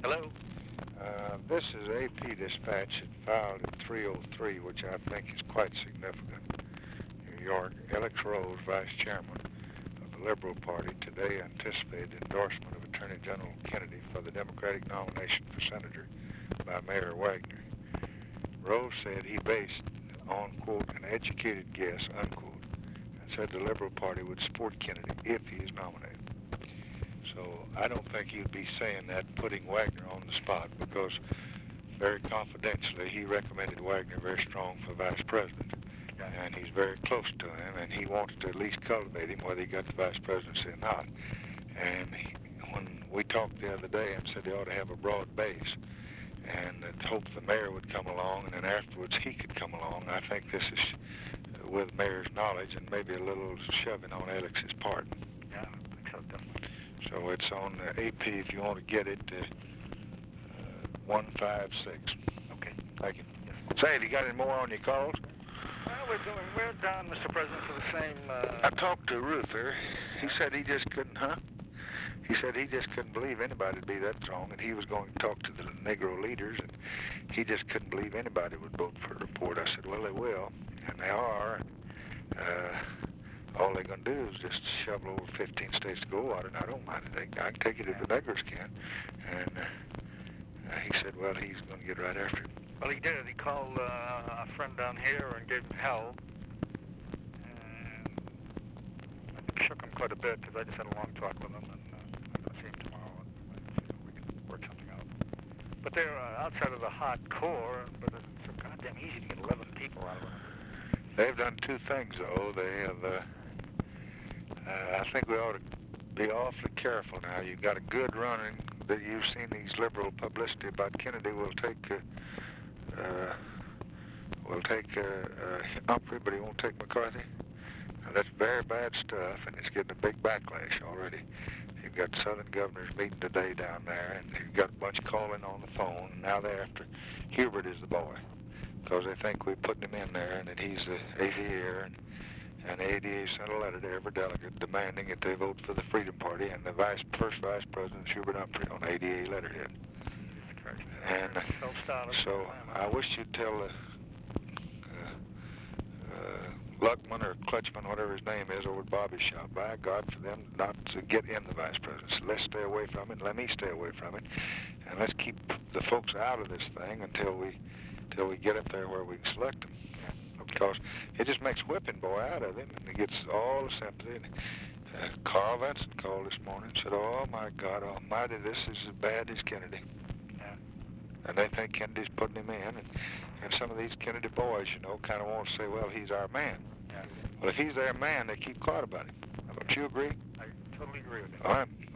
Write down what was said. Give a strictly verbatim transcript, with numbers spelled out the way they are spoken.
Hello? Uh, this is A P Dispatch. It filed at three oh three, which I think is quite significant. New York, Alex Rose, Vice Chairman of the Liberal Party, today anticipated endorsement of Attorney General Kennedy for the Democratic nomination for Senator by Mayor Wagner. Rose said he based on, quote, an educated guess, unquote, and said the Liberal Party would support Kennedy if he is nominated. So I don't think he'd be saying that, putting Wagner on the spot, because very confidentially he recommended Wagner very strong for vice president. And he's very close to him, and he wanted to at least cultivate him, whether he got the vice presidency or not. And he, when we talked the other day and said they ought to have a broad base, and that hoped the mayor would come along, and then afterwards he could come along, I think this is with mayor's knowledge and maybe a little shoving on Alex's part. Yeah, I think so, definitely. So it's on uh, A P if you want to get it, uh, uh, one five six. Okay. Thank you. Yes. Say, have you got any more on your calls? Well, we're doing, we're down, Mister President, for the same, uh... I talked to Ruther. He said he just couldn't, huh? He said he just couldn't believe anybody'd be that strong, and he was going to talk to the Negro leaders, and he just couldn't believe anybody would vote for a report. I said, well, they will, and they are. Uh, all they're going to do is just shovel over fifteen states to go on, and I don't mind it. I can take it if the beggars can. And uh, he said, well, he's going to get right after it. Well, he did. He called uh, a friend down here and gave him hell. And I think shook him quite a bit, because I just had a long talk with him, and uh, I'm going to see him tomorrow, and, and see if we can work something out. But they're uh, outside of the hot core, but it's so goddamn easy to get eleven people out of them. They've done two things, though. They have, uh, uh, I think we ought to be awfully careful now. You've got a good running that you've seen these liberal publicity about Kennedy will take, uh, uh, will take uh, uh, Humphrey, but he won't take McCarthy. Now, that's very bad stuff, and it's getting a big backlash already. You've got Southern governors meeting today down there, and you've got a bunch calling on the phone, and now they're after Hubert is the boy, because they think we're putting him in there, and that he's the A D A, and, and the A D A sent a letter to every delegate demanding that they vote for the Freedom Party, and the vice first vice president, Hubert Humphrey, on A D A letterhead. And uh, so I wish you'd tell the uh, uh, Luckman or Clutchman, whatever his name is, over at Bobby's shop, by God, for them not to get in the vice presidency. Let's stay away from it. Let me stay away from it, and let's keep the folks out of this thing until we, until we get up there where we can select them. Because it just makes whipping boy out of him, and he gets all the sympathy. And, uh, Carl Vinson called this morning and said, "Oh my God Almighty, this is as bad as Kennedy." And they think Kennedy's putting him in, and, and some of these Kennedy boys, you know, kind of want to say, well, he's our man. Yeah. Well, if he's their man, they keep quiet about him. Don't you agree? I totally agree with you. All right.